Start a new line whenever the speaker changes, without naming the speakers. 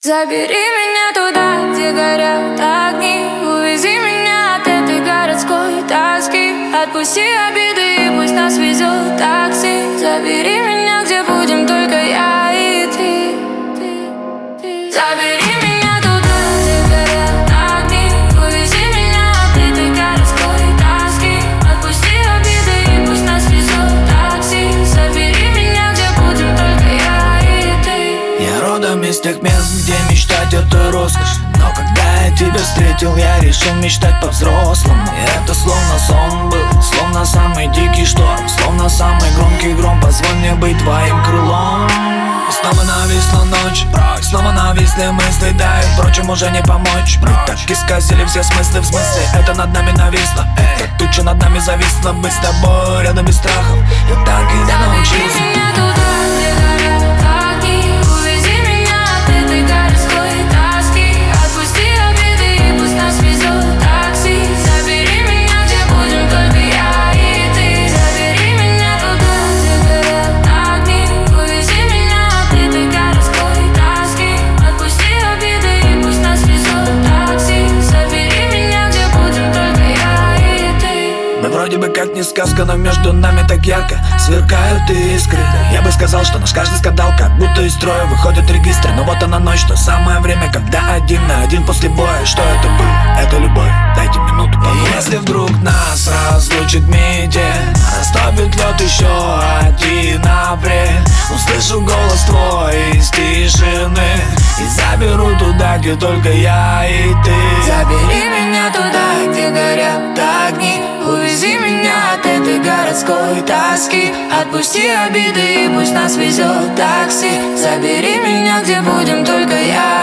Забери меня туда, где горят огни. Увези меня от этой городской тоски. Отпусти обиды и пусть нас везет такси. Забери меня, где будем только я и ты. Забери меня туда, где горят огни. Увези меня от этой городской тоски. Отпусти обиды и пусть нас везет такси. Забери меня, где будем только я и ты.
Я родом из тех мест, где мечтать это роскошь. Но когда я тебя встретил, я решил мечтать по-взрослому. И это словно сон был, словно самый дикий шторм, словно самый громкий гром. Позволь мне быть твоим крылом. И снова нависла ночь, снова нависли мысли, да и впрочем уже не помочь. Мы так исказили все смыслы, в смысле это над нами нависло. Эта туча над нами зависла, быть с тобой рядом без страхов. Я так и не научился. Вроде бы как не сказка, но между нами так ярко сверкают искры. Я бы сказал, что наш каждый скандал как будто из строя выходят регистры. Но вот она ночь, то самое время, когда один на один после боя. Что это было? Это любовь, дайте минуту побыть. Если вдруг нас разлучит метель, растопит лед еще один апрель, услышу голос твой из тишины и заберу туда, где только я и ты.
Забери меня туда, где горят огни. Увези меня от этой городской тоски. Отпусти обиды и пусть нас везет такси. Забери меня, где будем только я